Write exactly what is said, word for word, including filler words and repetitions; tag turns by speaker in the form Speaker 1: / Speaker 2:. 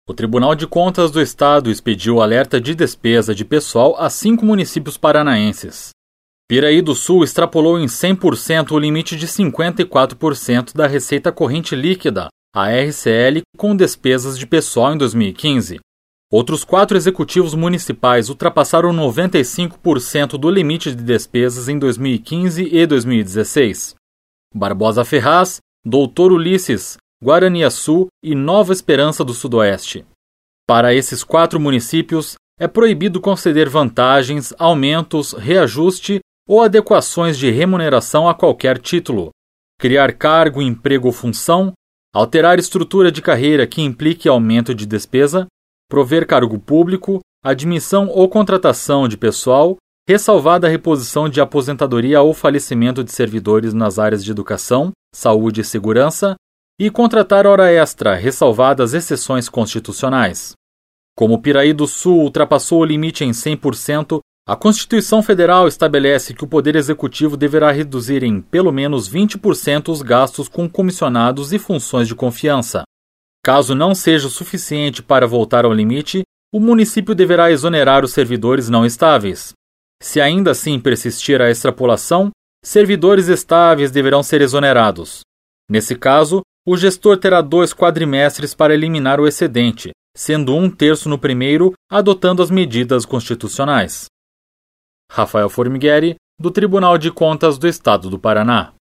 Speaker 1: O Tribunal de Contas do Estado expediu alerta de despesa de pessoal a cinco municípios paranaenses. Piraí do Sul extrapolou em cem por cento o limite de cinquenta e quatro por cento da receita corrente líquida, a R C L, com despesas de pessoal em dois mil e quinze. Outros quatro executivos municipais ultrapassaram noventa e cinco por cento do limite de despesas em dois mil e quinze e dois mil e dezesseis. Barbosa Ferraz, Doutor Ulisses, Guaraniaçu e Nova Esperança do Sudoeste. Para esses quatro municípios, é proibido conceder vantagens, aumentos, reajuste ou adequações de remuneração a qualquer título, criar cargo, emprego ou função, alterar estrutura de carreira que implique aumento de despesa, prover cargo público, admissão ou contratação de pessoal, ressalvada a reposição de aposentadoria ou falecimento de servidores nas áreas de educação, saúde e segurança, e contratar hora extra, ressalvadas exceções constitucionais. Como Piraí do Sul ultrapassou o limite em cem por cento, a Constituição Federal estabelece que o Poder Executivo deverá reduzir em pelo menos vinte por cento os gastos com comissionados e funções de confiança. Caso não seja suficiente para voltar ao limite, o município deverá exonerar os servidores não estáveis. Se ainda assim persistir a extrapolação, servidores estáveis deverão ser exonerados. Nesse caso, o gestor terá dois quadrimestres para eliminar o excedente, sendo um terço no primeiro, adotando as medidas constitucionais. Rafael Formigueri, do Tribunal de Contas do Estado do Paraná.